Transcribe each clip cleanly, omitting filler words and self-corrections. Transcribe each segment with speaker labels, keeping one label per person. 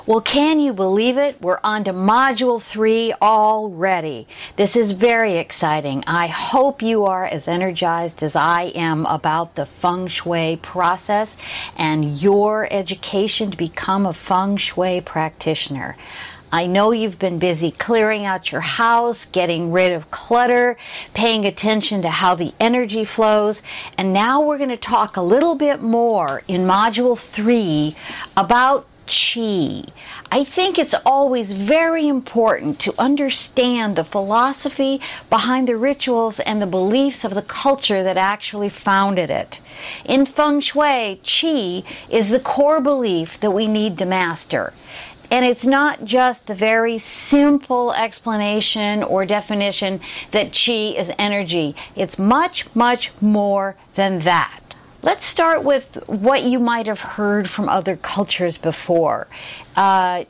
Speaker 1: Well, can you believe it? We're on to Module 3 already. This is very exciting. I hope you are as energized as I am about the Feng Shui process and your education to become a Feng Shui practitioner. I know you've been busy clearing out your house, getting rid of clutter, paying attention to how the energy flows, and now we're going to talk a little bit more in Module 3 about Qi. I think it's always very important to understand the philosophy behind the rituals and the beliefs of the culture that actually founded it. In Feng Shui, Qi is the core belief that we need to master. And it's not just the very simple explanation or definition that Qi is energy. It's much, much more than that. Let's start with what you might have heard from other cultures before. Qi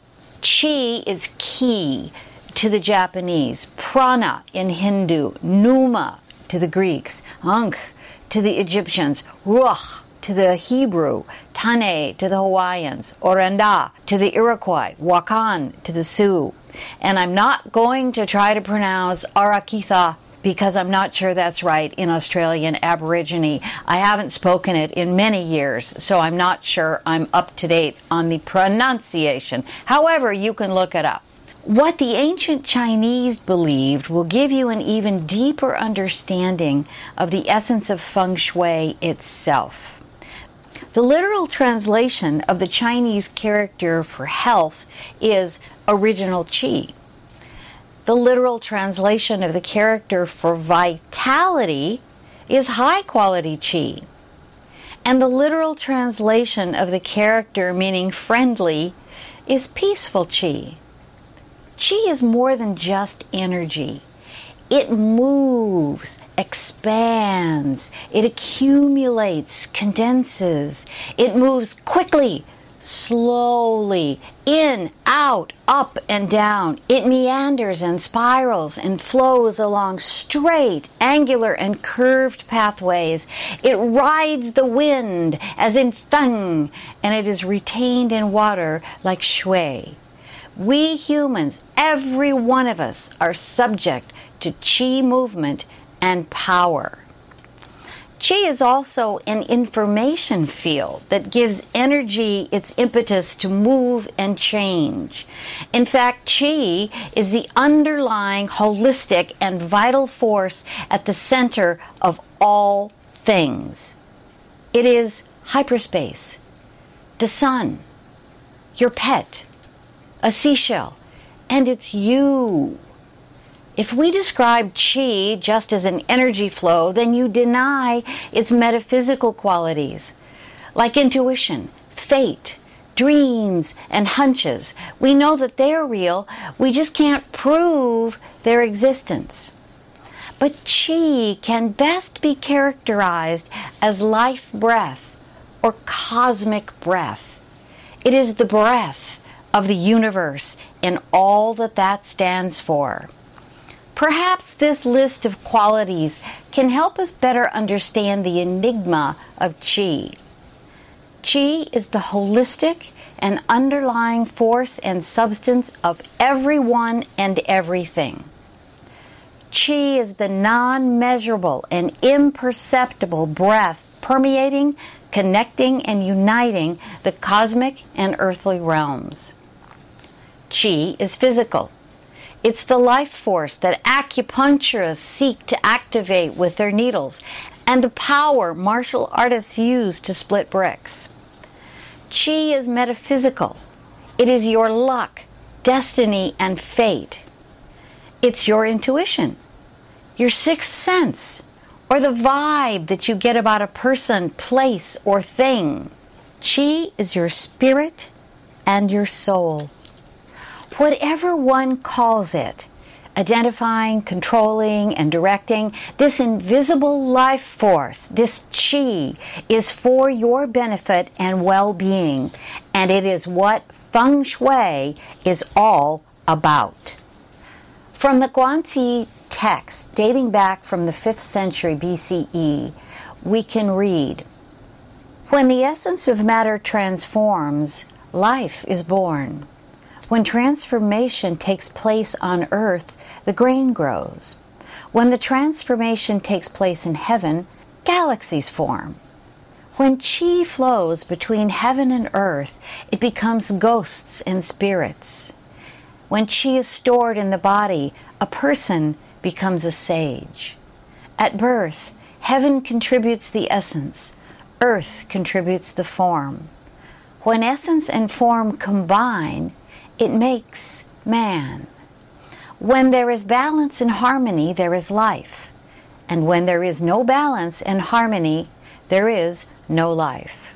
Speaker 1: is ki to the Japanese, prana in Hindu, pneuma to the Greeks, ankh to the Egyptians, ruach to the Hebrew, tane to the Hawaiians, oranda to the Iroquois, wakan to the Sioux. And I'm not going to try to pronounce Arakitha because I'm not sure that's right in Australian Aborigine. I haven't spoken it in many years, so I'm not sure I'm up to date on the pronunciation. However, you can look it up. What the ancient Chinese believed will give you an even deeper understanding of the essence of Feng Shui itself. The literal translation of the Chinese character for health is original Qi. The literal translation of the character for vitality is high-quality Qi. And the literal translation of the character meaning friendly is peaceful Qi. Qi is more than just energy. It moves, expands, it accumulates, condenses. It moves quickly, slowly, in, out, up, and down. It meanders and spirals and flows along straight, angular, and curved pathways. It rides the wind, as in feng, and it is retained in water like shui. We humans, every one of us, are subject to Qi movement and power. Qi is also an information field that gives energy its impetus to move and change. In fact, Qi is the underlying holistic and vital force at the center of all things. It is hyperspace, the sun, your pet, a seashell, and it's you. If we describe Qi just as an energy flow, then you deny its metaphysical qualities, like intuition, fate, dreams, and hunches. We know that they're real, we just can't prove their existence. But Qi can best be characterized as life breath or cosmic breath. It is the breath of the universe and all that that stands for. Perhaps this list of qualities can help us better understand the enigma of Qi. Qi is the holistic and underlying force and substance of everyone and everything. Qi is the non-measurable and imperceptible breath permeating, connecting, and uniting the cosmic and earthly realms. Qi is physical. It's the life force that acupuncturists seek to activate with their needles, and the power martial artists use to split bricks. Qi is metaphysical. It is your luck, destiny, and fate. It's your intuition, your sixth sense, or the vibe that you get about a person, place, or thing. Qi is your spirit and your soul. Whatever one calls it, identifying, controlling, and directing, this invisible life force, this Qi, is for your benefit and well-being, and it is what Feng Shui is all about. From the Guanzi text dating back from the 5th century BCE, we can read, "When the essence of matter transforms, life is born. When transformation takes place on earth, the grain grows. When the transformation takes place in heaven, galaxies form. When chi flows between heaven and earth, it becomes ghosts and spirits. When chi is stored in the body, a person becomes a sage. At birth, heaven contributes the essence, earth contributes the form. When essence and form combine, it makes man. When there is balance and harmony, there is life. And when there is no balance and harmony, there is no life.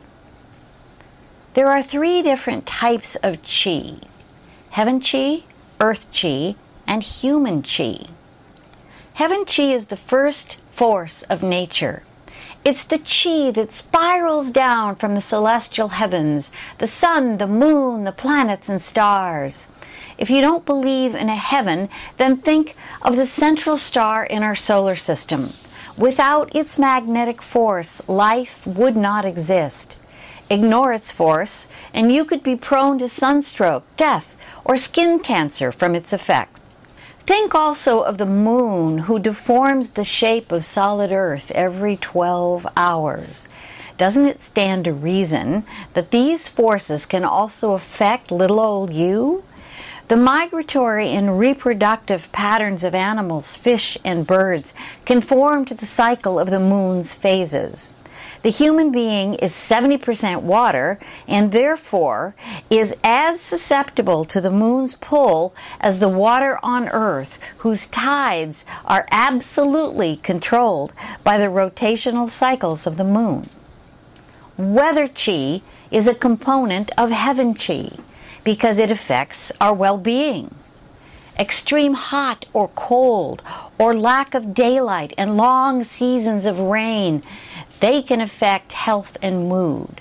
Speaker 1: There are 3 different types of chi: heaven chi, earth chi, and human chi. Heaven chi is the first force of nature. It's the chi that spirals down from the celestial heavens, the sun, the moon, the planets, and stars. If you don't believe in a heaven, then think of the central star in our solar system. Without its magnetic force, life would not exist. Ignore its force, and you could be prone to sunstroke, death, or skin cancer from its effects. Think also of the moon, who deforms the shape of solid earth every 12 hours. Doesn't it stand to reason that these forces can also affect little old you? The migratory and reproductive patterns of animals, fish, and birds conform to the cycle of the moon's phases. The human being is 70% water and therefore is as susceptible to the moon's pull as the water on Earth, whose tides are absolutely controlled by the rotational cycles of the moon. Weather chi is a component of heaven chi because it affects our well-being. Extreme hot or cold, or lack of daylight and long seasons of rain, they can affect health and mood.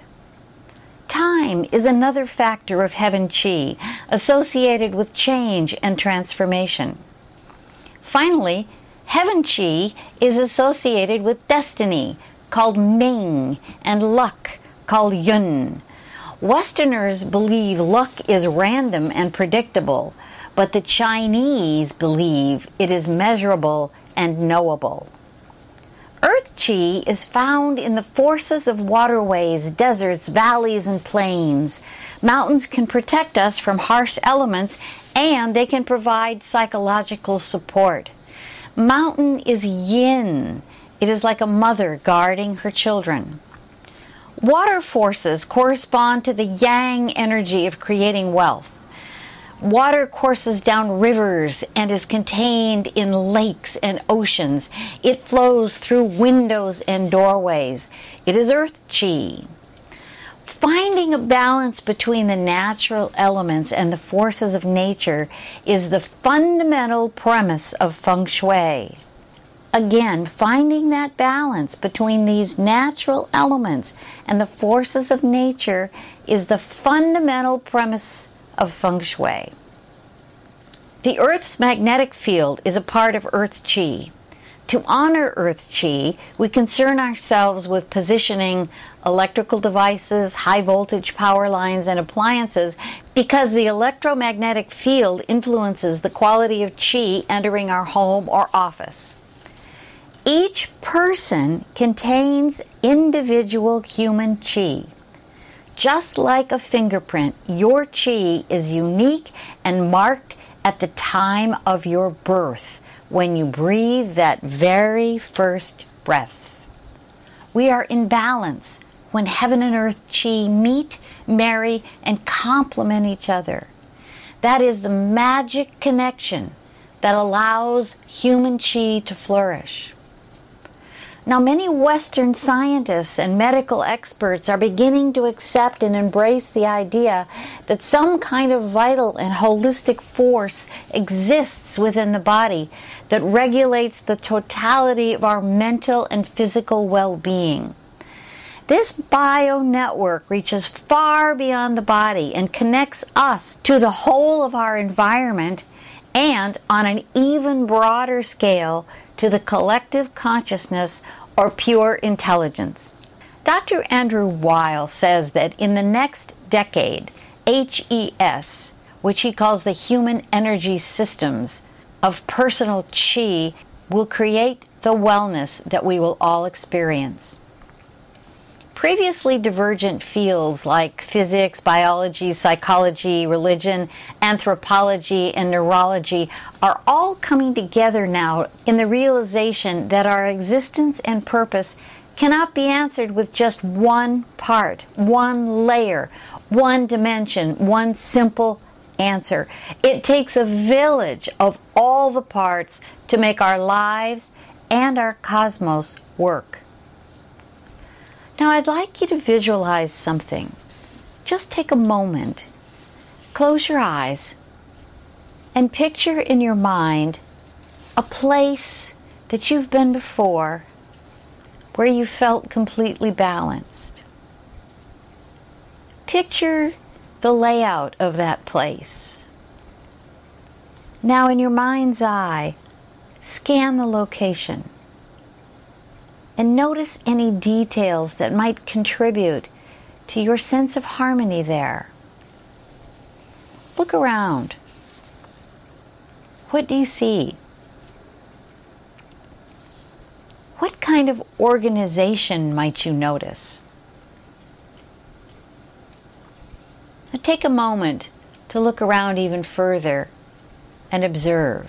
Speaker 1: Time is another factor of heaven chi associated with change and transformation. Finally, heaven chi is associated with destiny, called Ming, and luck, called Yun. Westerners believe luck is random and predictable, but the Chinese believe it is measurable and knowable. Earth chi is found in the forces of waterways, deserts, valleys, and plains. Mountains can protect us from harsh elements, and they can provide psychological support. Mountain is yin. It is like a mother guarding her children. Water forces correspond to the yang energy of creating wealth. Water courses down rivers and is contained in lakes and oceans. It flows through windows and doorways. It is earth chi. Finding a balance between the natural elements and the forces of nature is the fundamental premise of feng shui. Again, finding that balance between these natural elements and the forces of nature is the fundamental premise of feng shui. The Earth's magnetic field is a part of Earth chi. To honor Earth chi, we concern ourselves with positioning electrical devices, high voltage power lines, and appliances because the electromagnetic field influences the quality of chi entering our home or office. Each person contains individual human chi. Just like a fingerprint, your chi is unique and marked at the time of your birth, when you breathe that very first breath. We are in balance when heaven and earth chi meet, marry, and complement each other. That is the magic connection that allows human chi to flourish. Now, many Western scientists and medical experts are beginning to accept and embrace the idea that some kind of vital and holistic force exists within the body that regulates the totality of our mental and physical well-being. This bio network reaches far beyond the body and connects us to the whole of our environment and, on an even broader scale, to the collective consciousness or pure intelligence. Dr. Andrew Weil says that in the next decade, HES, which he calls the human energy systems of personal chi, will create the wellness that we will all experience. Previously divergent fields like physics, biology, psychology, religion, anthropology, and neurology are all coming together now in the realization that our existence and purpose cannot be answered with just one part, one layer, one dimension, one simple answer. It takes a village of all the parts to make our lives and our cosmos work. Now I'd like you to visualize something. Just take a moment, close your eyes, and picture in your mind a place that you've been before where you felt completely balanced. Picture the layout of that place. Now in your mind's eye, scan the location and notice any details that might contribute to your sense of harmony there. Look around. What do you see? What kind of organization might you notice? Now take a moment to look around even further and observe.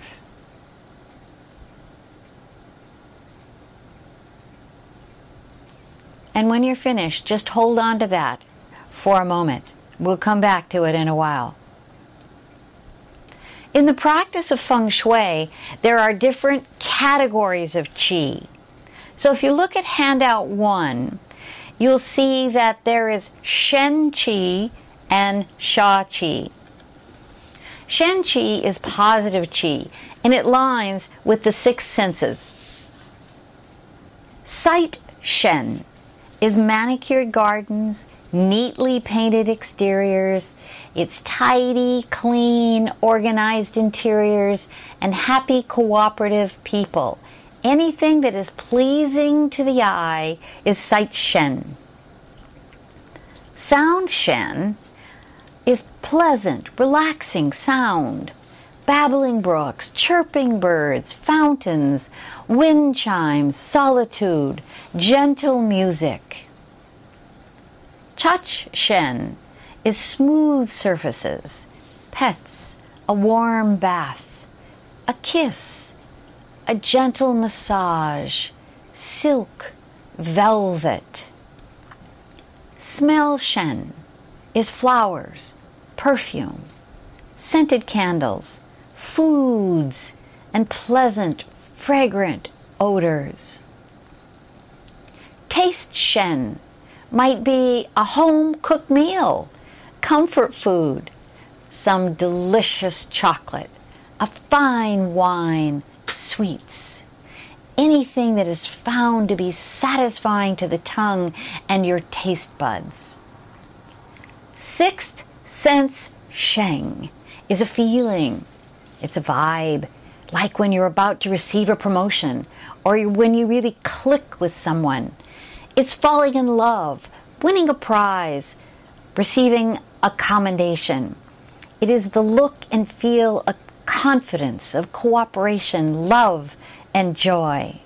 Speaker 1: And when you're finished, just hold on to that for a moment. We'll come back to it in a while. In the practice of feng shui, there are different categories of qi. So if you look at handout 1, you'll see that there is Shen qi and Sha qi. Shen qi is positive qi, and it lines with the 6 senses. Sight Shen is manicured gardens, neatly painted exteriors, it's tidy, clean, organized interiors, and happy cooperative people. Anything that is pleasing to the eye is Sight Shen. Sound Shen is pleasant, relaxing sound. Babbling brooks, chirping birds, fountains, wind chimes, solitude, gentle music. Touch Shen is smooth surfaces, pets, a warm bath, a kiss, a gentle massage, silk, velvet. Smell Shen is flowers, perfume, scented candles, foods, and pleasant, fragrant odors. Taste Shen might be a home-cooked meal, comfort food, some delicious chocolate, a fine wine, sweets, anything that is found to be satisfying to the tongue and your taste buds. Sixth sense Sheng is a feeling. It's a vibe, like when you're about to receive a promotion or when you really click with someone. It's falling in love, winning a prize, receiving a commendation. It is the look and feel of confidence, of cooperation, love, and joy.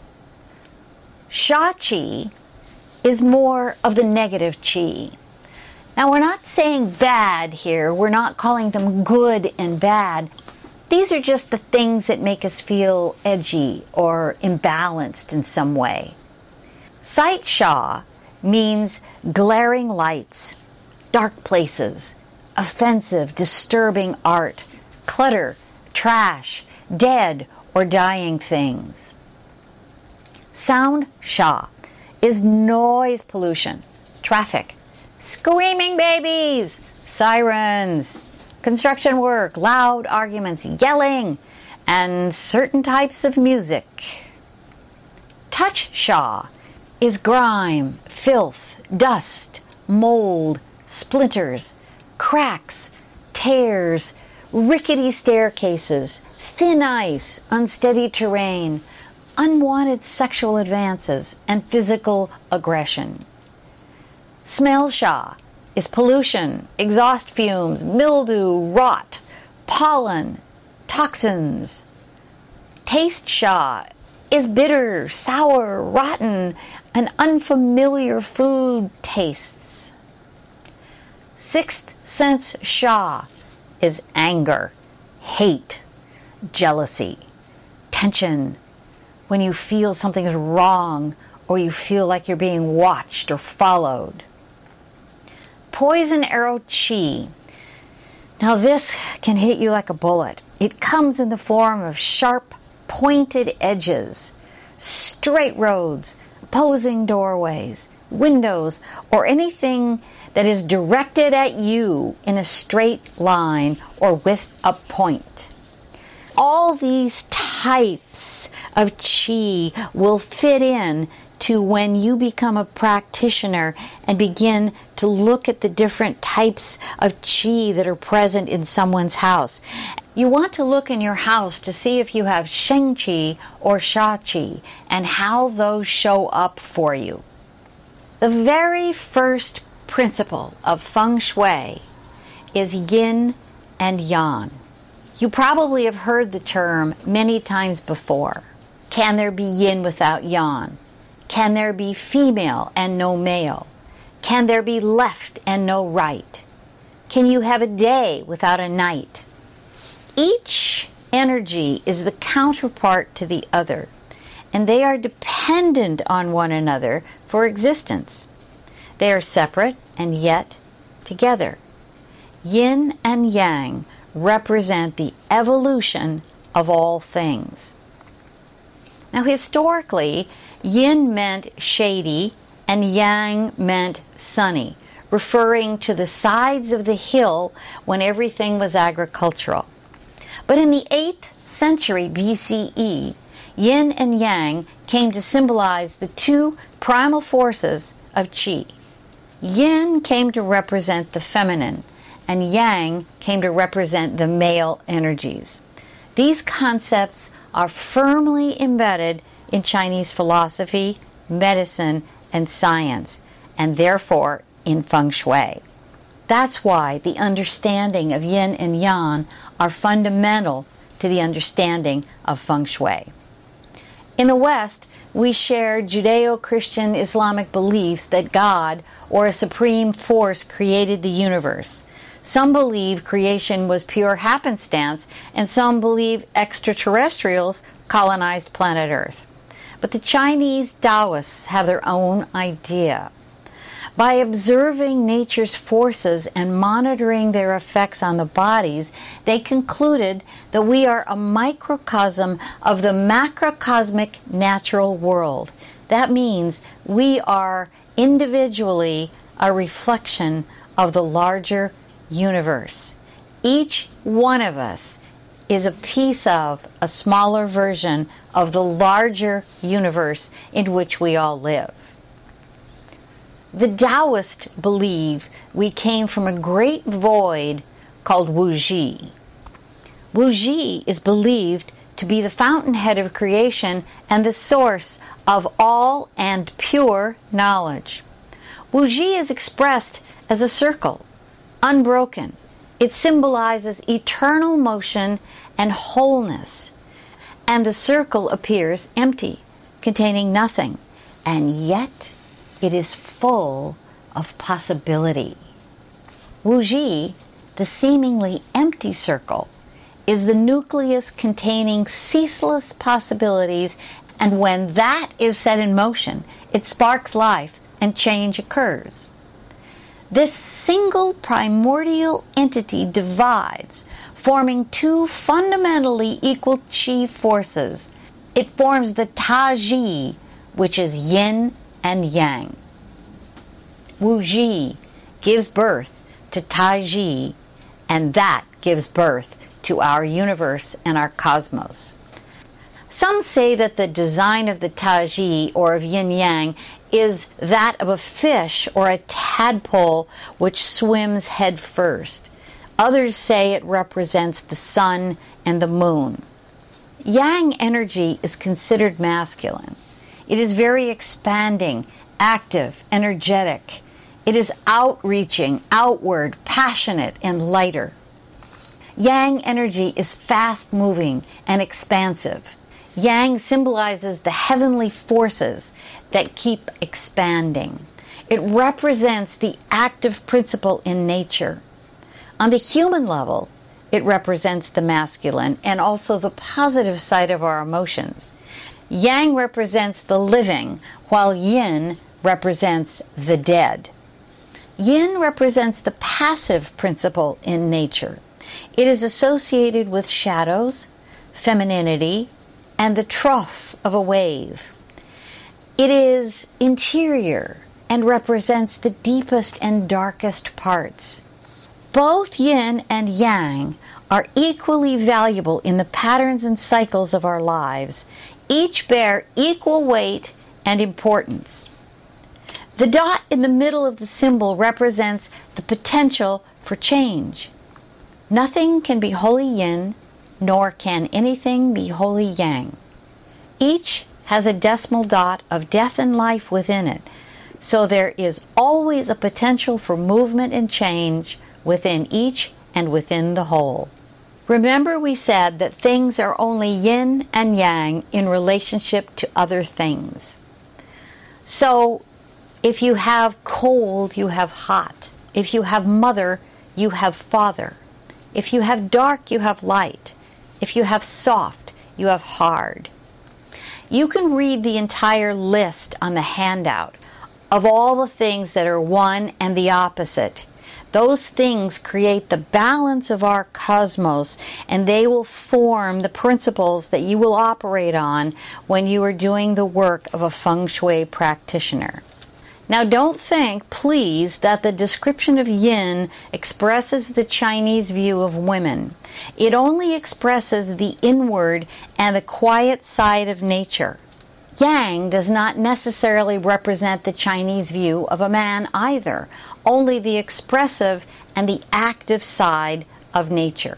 Speaker 1: Sha Qi is more of the negative Qi. Now, we're not saying bad here. We're not calling them good and bad. These are just the things that make us feel edgy or imbalanced in some way. Sight Sha means glaring lights, dark places, offensive, disturbing art, clutter, trash, dead or dying things. Sound Sha is noise pollution, traffic, screaming babies, sirens, construction work, loud arguments, yelling, and certain types of music. Touch Sha is grime, filth, dust, mold, splinters, cracks, tears, rickety staircases, thin ice, unsteady terrain, unwanted sexual advances, and physical aggression. Smell Sha is pollution, exhaust fumes, mildew, rot, pollen, toxins. Taste sha is bitter, sour, rotten, and unfamiliar food tastes. Sixth sense sha is anger, hate, jealousy, tension, when you feel something is wrong or you feel like you're being watched or followed. Poison arrow chi. Now this can hit you like a bullet. It comes in the form of sharp, pointed edges, straight roads, opposing doorways, windows, or anything that is directed at you in a straight line or with a point. All these types of chi will fit in to when you become a practitioner and begin to look at the different types of chi that are present in someone's house. You want to look in your house to see if you have sheng chi or sha chi and how those show up for you. The very first principle of feng shui is yin and yang. You probably have heard the term many times before. Can there be yin without yang? Can there be female and no male? Can there be left and no right? Can you have a day without a night? Each energy is the counterpart to the other, and they are dependent on one another for existence. They are separate and yet together. Yin and yang represent the evolution of all things. Now, historically, yin meant shady and yang meant sunny, referring to the sides of the hill when everything was agricultural. But in the 8th century BCE, yin and yang came to symbolize the two primal forces of qi. Yin came to represent the feminine, and yang came to represent the male energies. These concepts are firmly embedded in Chinese philosophy, medicine, and science, and therefore in feng shui. That's why the understanding of yin and yang are fundamental to the understanding of feng shui. In the West, we share Judeo-Christian Islamic beliefs that God or a supreme force created the universe. Some believe creation was pure happenstance, and some believe extraterrestrials colonized planet Earth. But the Chinese Taoists have their own idea. By observing nature's forces and monitoring their effects on the bodies, they concluded that we are a microcosm of the macrocosmic natural world. That means we are individually a reflection of the larger universe. Each one of us is a piece of a smaller version of the larger universe in which we all live. The Taoists believe we came from a great void called Wuji. Wuji is believed to be the fountainhead of creation and the source of all and pure knowledge. Wuji is expressed as a circle, unbroken. It symbolizes eternal motion and wholeness. And the circle appears empty, containing nothing, and yet it is full of possibility. Wuji, the seemingly empty circle, is the nucleus containing ceaseless possibilities, and when that is set in motion, it sparks life and change occurs. This single primordial entity divides, forming two fundamentally equal qi forces. It forms the Taiji, which is yin and yang. Wuji gives birth to Taiji, and that gives birth to our universe and our cosmos. Some say that the design of the Taiji, or of yin-yang, is that of a fish or a tadpole which swims head first. Others say it represents the sun and the moon. Yang energy is considered masculine. It is very expanding, active, energetic. It is outreaching, outward, passionate, and lighter. Yang energy is fast-moving and expansive. Yang symbolizes the heavenly forces that keep expanding. It represents the active principle in nature. On the human level, it represents the masculine and also the positive side of our emotions. Yang represents the living, while Yin represents the dead. Yin represents the passive principle in nature. It is associated with shadows, femininity, and the trough of a wave. It is interior and represents the deepest and darkest parts. Both Yin and Yang are equally valuable in the patterns and cycles of our lives. Each bear equal weight and importance. The dot in the middle of the symbol represents the potential for change. Nothing can be wholly Yin, nor can anything be wholly Yang. Each has a decimal dot of death and life within it, so there is always a potential for movement and change within each and within the whole. Remember, we said that things are only Yin and Yang in relationship to other things. So, if you have cold, you have hot. If you have mother, you have father. If you have dark, you have light. If you have soft, you have hard. You can read the entire list on the handout of all the things that are one and the opposite. Those things create the balance of our cosmos, and they will form the principles that you will operate on when you are doing the work of a feng shui practitioner. Now, don't think, please, that the description of Yin expresses the Chinese view of women. It only expresses the inward and the quiet side of nature. Yang does not necessarily represent the Chinese view of a man either, only the expressive and the active side of nature.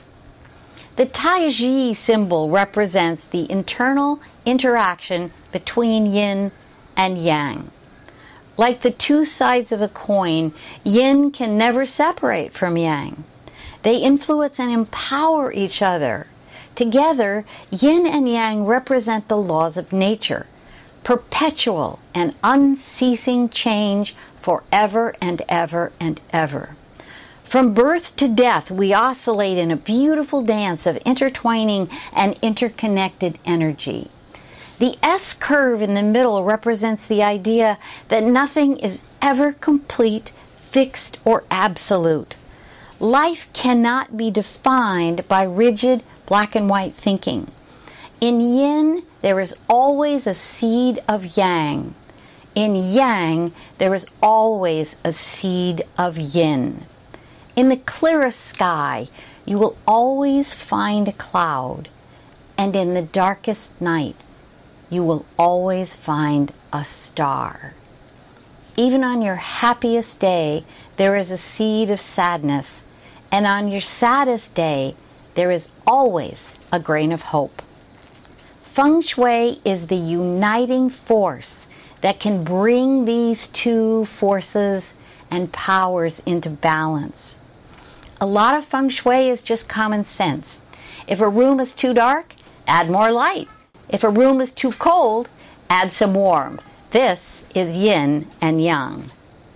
Speaker 1: The Taiji symbol represents the internal interaction between Yin and Yang. Like the two sides of a coin, Yin can never separate from Yang. They influence and empower each other. Together, Yin and Yang represent the laws of nature, perpetual and unceasing change forever and ever and ever. From birth to death, we oscillate in a beautiful dance of intertwining and interconnected energy. The S curve in the middle represents the idea that nothing is ever complete, fixed, or absolute. Life cannot be defined by rigid black and white thinking. In Yin, there is always a seed of Yang. In Yang, there is always a seed of Yin. In the clearest sky, you will always find a cloud, and in the darkest night, you will always find a star. Even on your happiest day, there is a seed of sadness, and on your saddest day, there is always a grain of hope. Feng Shui is the uniting force that can bring these two forces and powers into balance. A lot of Feng Shui is just common sense. If a room is too dark, add more light. If a room is too cold, add some warmth. This is Yin and Yang.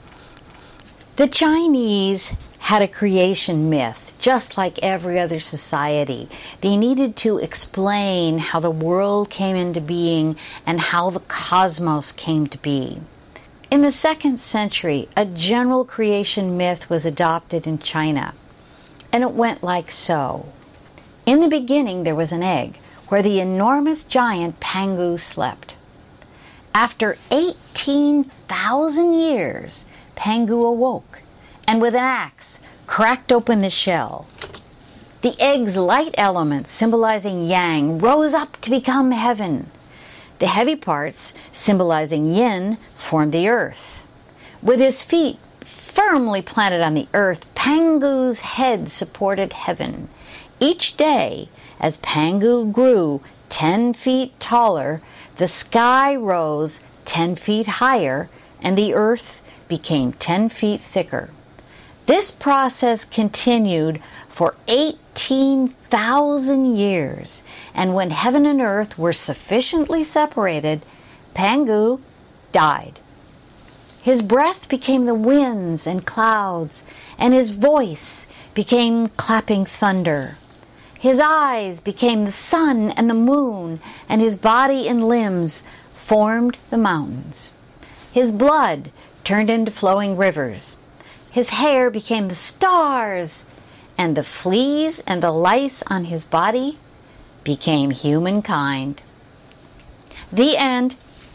Speaker 1: The Chinese had a creation myth, just like every other society. They needed to explain how the world came into being and how the cosmos came to be. In the 2nd century, a general creation myth was adopted in China, and it went like so. In the beginning, there was an egg, where the enormous giant Pangu slept. After 18,000 years, Pangu awoke, and with an axe, cracked open the shell. The egg's light element, symbolizing Yang, rose up to become heaven. The heavy parts, symbolizing Yin, formed the earth. With his feet firmly planted on the earth, Pangu's head supported heaven. Each day, as Pangu grew 10 feet taller, the sky rose 10 feet higher, and the earth became 10 feet thicker. This process continued for 18,000 years, and when heaven and earth were sufficiently separated, Pangu died. His breath became the winds and clouds, and his voice became clapping thunder. His eyes became the sun and the moon, and his body and limbs formed the mountains. His blood turned into flowing rivers. His hair became the stars, and the fleas and the lice on his body became humankind. The end.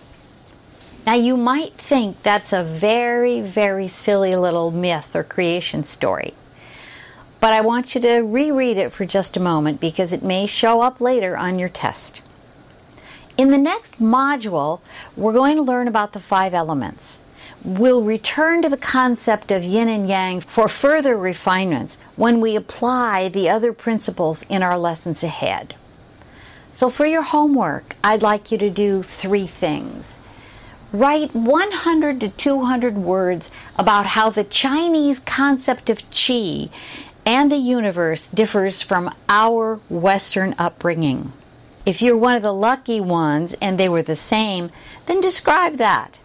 Speaker 1: Now you might think that's a very, very silly little myth or creation story. But I want you to reread it for just a moment because it may show up later on your test. In the next module, we're going to learn about the 5 elements. We'll return to the concept of yin and yang for further refinements when we apply the other principles in our lessons ahead. So for your homework, I'd like you to do 3 things. Write 100 to 200 words about how the Chinese concept of qi and the universe differs from our Western upbringing. If you're one of the lucky ones and they were the same, then describe that.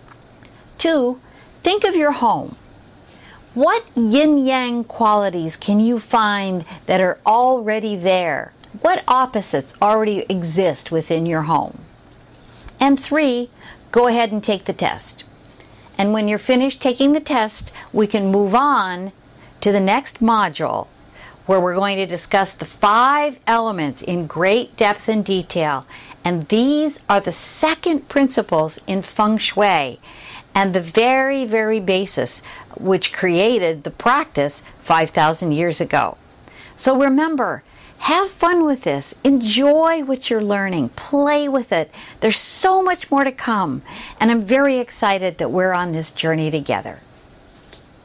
Speaker 1: 2, think of your home. What yin-yang qualities can you find that are already there? What opposites already exist within your home? And 3, go ahead and take the test. And when you're finished taking the test, we can move on to the next module where we're going to discuss the 5 elements in great depth and detail. And these are the second principles in Feng Shui and the very, very basis which created the practice 5,000 years ago. So remember, have fun with this. Enjoy what you're learning. Play with it. There's so much more to come. And I'm very excited that we're on this journey together.